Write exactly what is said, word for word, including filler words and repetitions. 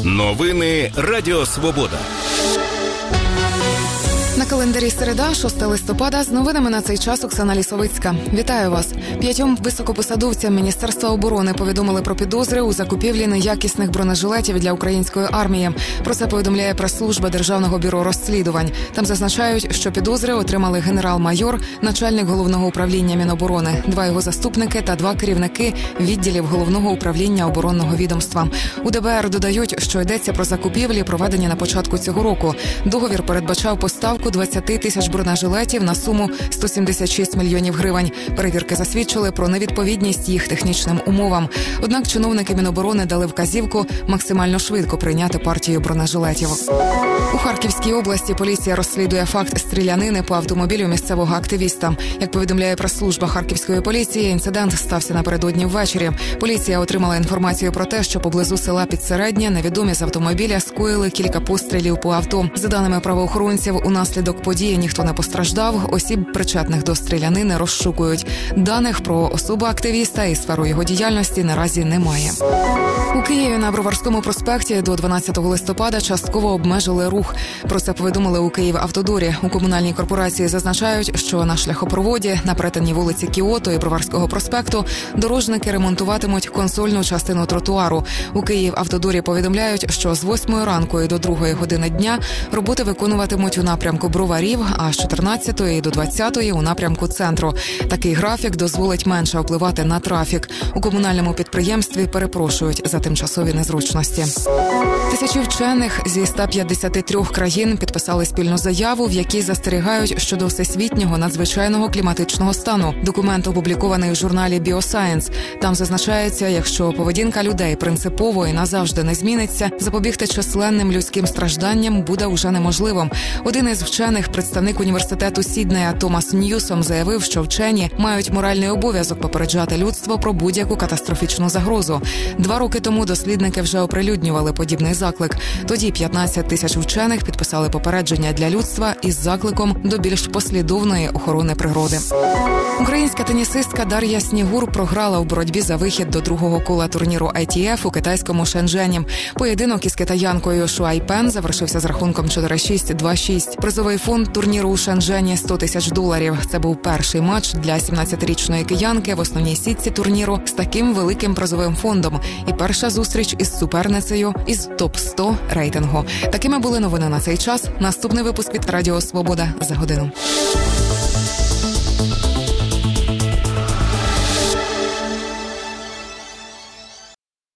Новини Радіо Свобода. На календарі середа, шостого листопада, з новинами на цей час Оксана Лісовицька. Вітаю вас. П'ятьом високопосадовцям Міністерства оборони повідомили про підозри у закупівлі неякісних бронежилетів для української армії. Про це повідомляє прес-служба Державного бюро розслідувань. Там зазначають, що підозри отримали генерал-майор, начальник головного управління Міноборони, два його заступники та два керівники відділів головного управління оборонного відомства. У ДБР додають, що йдеться про закупівлі, проведені на початку цього року. Договір передбачав поставку двадцять тисяч бронежилетів на суму сто сімдесят шість мільйонів гривень. Перевірки засвідчили про невідповідність їх технічним умовам. Однак чиновники Міноборони дали вказівку максимально швидко прийняти партію бронежилетів. У Харківській області поліція розслідує факт стрілянини по автомобілю місцевого активіста. Як повідомляє прес-служба Харківської поліції, інцидент стався напередодні ввечері. Поліція отримала інформацію про те, що поблизу села Підсереднє невідомі з автомобіля скоїли кілька пострілів по авто. За даними правоохоронців, у наслідок події ніхто не постраждав, осіб, причетних до стрілянини, розшукують. Даних про особу активіста і сферу його діяльності наразі немає. У Києві на Броварському проспекті до дванадцятого листопада частково обмежили рух. Про це повідомили у Київавтодорі. У комунальній корпорації зазначають, що на шляхопроводі на перетині вулиці Кіото і Броварського проспекту дорожники ремонтуватимуть консольну частину тротуару. У Київавтодорі повідомляють, що з восьмої ранку і до другої години дня роботи виконуватимуть у напрямку Броварів, а з чотирнадцятої до двадцятої у напрямку центру. Такий графік дозволить менше впливати на трафік. У комунальному підприємстві перепрошують за тимчасові незручності. Тисячі вчених зі ста п'ятдесяти трьох країн підписали спільну заяву, в якій застерігають щодо всесвітнього надзвичайного кліматичного стану. Документ опублікований у журналі Bioscience. Там зазначається, якщо поведінка людей принципово і назавжди не зміниться, запобігти численним людським стражданням буде уже неможливим. Один із вчених, представник університету Сіднея Томас Ньюсом, заявив, що вчені мають моральний обов'язок попереджати людство про будь-яку катастрофічну загрозу. Два роки тому дослідники вже оприлюднювали подібний заклик. Тоді п'ятнадцять тисяч вчених підписали попередження для людства із закликом до більш послідовної охорони природи. Українська тенісистка Дар'я Снігур програла у боротьбі за вихід до другого кола турніру ай ті еф у китайському Шенжені. Поєдинок із китаянкою Шуай Пен завершився з рахунком чотири шість - два шість. Призовий фонд турніру у Шенжені – сто тисяч доларів. Це був перший матч для сімнадцятирічної киянки в основній сітці турніру з таким великим призовим фондом. І перша зустріч із суперницею із топ сто рейтингу. Такими були новини на цей час. Наступний випуск від Радіо Свобода за годину.